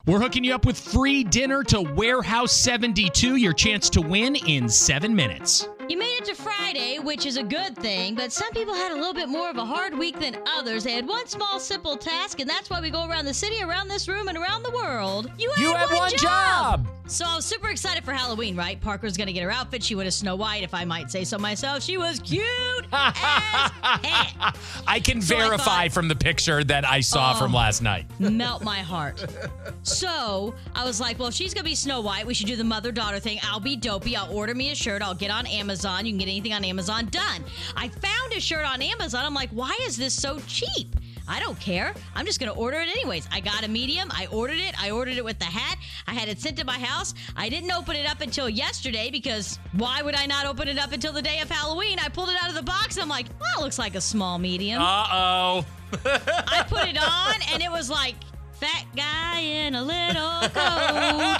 We're hooking you up with free dinner to Warehouse 72, your chance to win in 7 minutes. You made it to Friday, which is a good thing, but some people had a little bit more of a hard week than others. They had one small, simple task, and that's why we go around the city, around this room, and around the world. You had one job! So I was super excited for Halloween, right? Parker's going to get her outfit. She went as Snow White, if I might say so myself. She was cute as heck. I can verify from the picture that I saw from last night. Melt my heart. So I was like, well, if she's going to be Snow White, we should do the mother-daughter thing. I'll be dopey. I'll order me a shirt. I'll get on Amazon. You can get anything on Amazon. Done. I found a shirt on Amazon. I'm like, why is this so cheap? I don't care. I'm just going to order it anyways. I got a medium. I ordered it. I ordered it with the hat. I had it sent to my house. I didn't open it up until yesterday because why would I not open it up until the day of Halloween? I pulled it out of the box and I'm like, that looks like a small medium. Uh-oh. I put it on and it was like, fat guy in a little coat.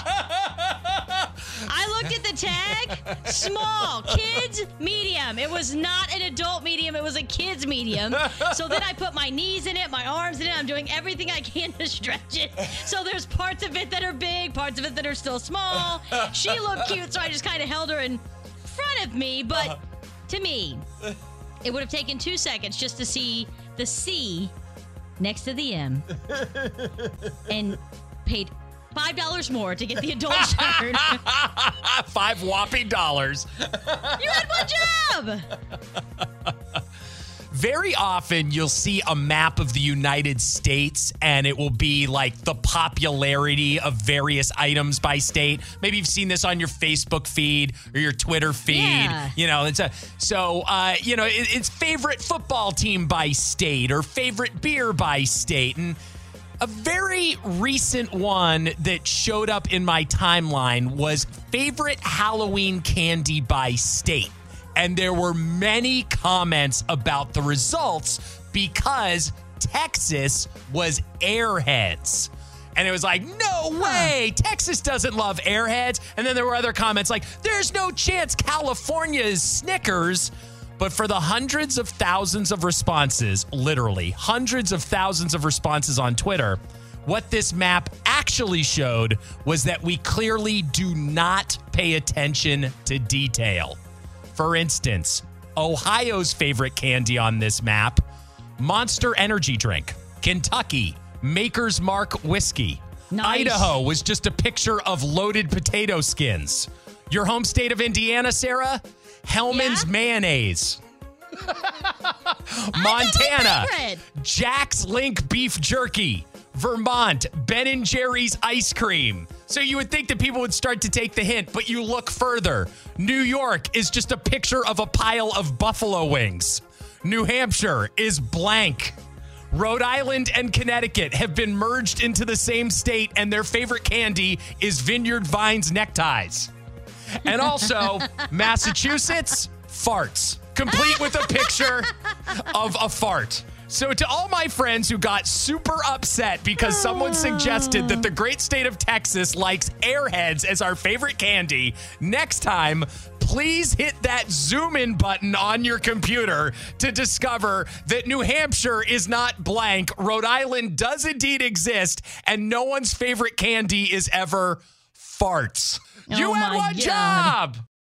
I looked at the tag, small, kids, medium. It was not an adult medium, it was a kid's medium. So then I put my knees in it, my arms in it. I'm doing everything I can to stretch it. So there's parts of it that are big, parts of it that are still small. She looked cute, so I just kind of held her in front of me. But to me, it would have taken 2 seconds just to see the C next to the M and paid $5 more to get the adult shirt. $5 whopping dollars. You had one job. Very often you'll see a map of the United States and it will be like the popularity of various items by state. Maybe you've seen this on your Facebook feed or your Twitter feed. Yeah. You know, it's favorite football team by state or favorite beer by state. And a very recent one that showed up in my timeline was favorite Halloween candy by state. And there were many comments about the results because Texas was Airheads. And it was like, no way, Texas doesn't love Airheads. And then there were other comments like, there's no chance California is Snickers. But for the hundreds of thousands of responses, literally hundreds of thousands of responses on Twitter, what this map actually showed was that we clearly do not pay attention to detail. For instance, Ohio's favorite candy on this map, Monster Energy Drink. Kentucky, Maker's Mark Whiskey. Nice. Idaho was just a picture of loaded potato skins. Your home state of Indiana, Sarah? Hellman's Mayonnaise. Montana, Jack's Link Beef Jerky. Vermont, Ben & Jerry's Ice Cream. So you would think that people would start to take the hint, but you look further. New York is just a picture of a pile of buffalo wings. New Hampshire is blank. Rhode Island and Connecticut have been merged into the same state, and their favorite candy is Vineyard Vines neckties. And also, Massachusetts, farts, complete with a picture of a fart. So to all my friends who got super upset because someone suggested that the great state of Texas likes Airheads as our favorite candy, next time, please hit that zoom in button on your computer to discover that New Hampshire is not blank, Rhode Island does indeed exist, and no one's favorite candy is ever farts. You had one job.